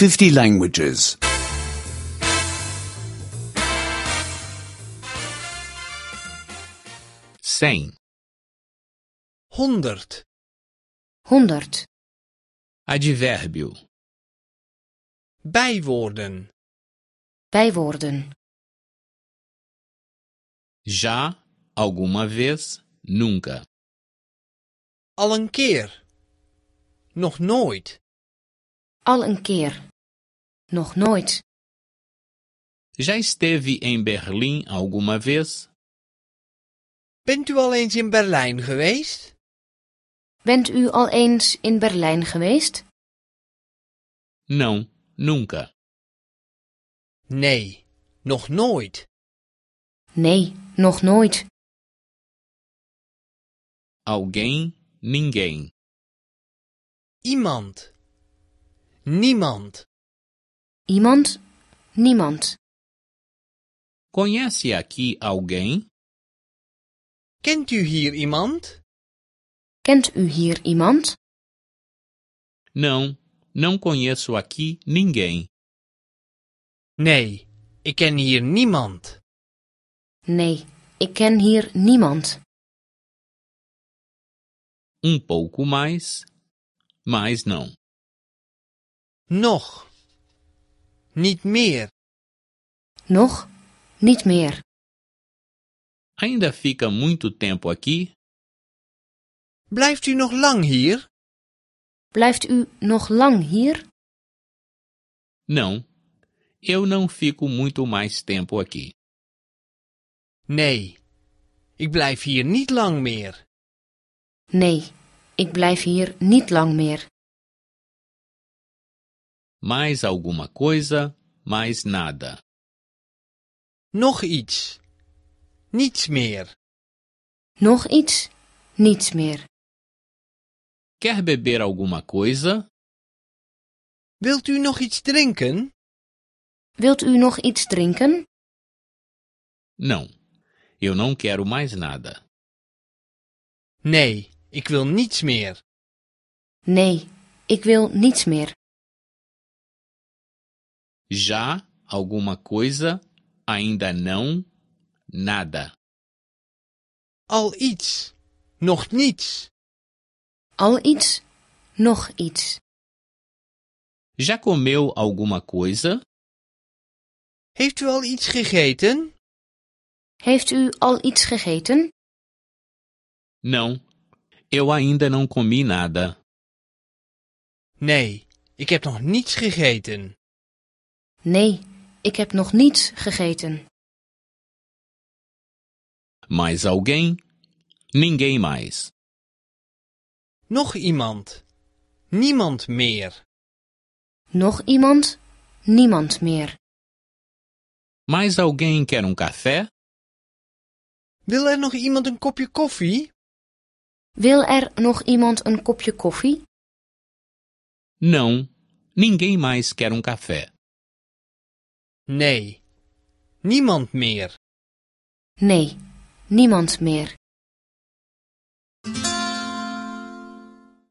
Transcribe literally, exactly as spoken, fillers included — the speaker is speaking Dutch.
fifty languages. cem. honderd. honderd. Advérbio. Bijwoorden. Bijwoorden. Já, alguma vez, nunca. Al een keer. Nog nooit. Al een keer. Nog nooit. Já esteve em Berlim alguma vez? Bent u al eens in Berlijn geweest? Bent u al eens in Berlijn geweest? Não, nunca. Nee, nog nooit. Nee, nog nooit. Alguém, ninguém. Iemand. Niemand. Iemand? Niemand. Conhece aqui alguém? Kent u hier iemand? Kent u hier iemand? Não, não conheço aqui ninguém. Nee, ik ken hier niemand. Nee, ik ken hier niemand. Um pouco mais, mas não. Nog. Niet meer. Nog? Niet meer. Ainda fica muito tempo aqui? Blijft u nog lang hier? Blijft u nog lang hier? Não, eu não fico muito mais tempo aqui. Nee, ik blijf hier niet lang meer. Nee, ik blijf hier niet lang meer. Mais alguma coisa, mais nada. Nog iets. Niets meer. Nog iets? Niets meer. Quer beber alguma coisa? Wilt u nog iets drinken? Wilt u nog iets drinken? Não, eu não quero mais nada. Nee, ik wil niets meer. Nee, ik wil niets meer. Já, alguma coisa, ainda não, nada. Al iets. Nog niets. Al iets? Nog iets. Já comeu alguma coisa? Heeft u al iets gegeten? Heeft u al iets gegeten? Não, eu ainda não comi nada. Nee, ik heb nog niets gegeten. Nee, ik heb nog niets gegeten. Mais alguém? Ninguém mais. Nog iemand. Niemand meer. Nog iemand? Niemand meer. Mais alguém quer um café? Wil er nog iemand een kopje koffie? Wil er nog iemand een kopje koffie? Não, ninguém mais quer um café. Nee, niemand meer. Nee, niemand meer.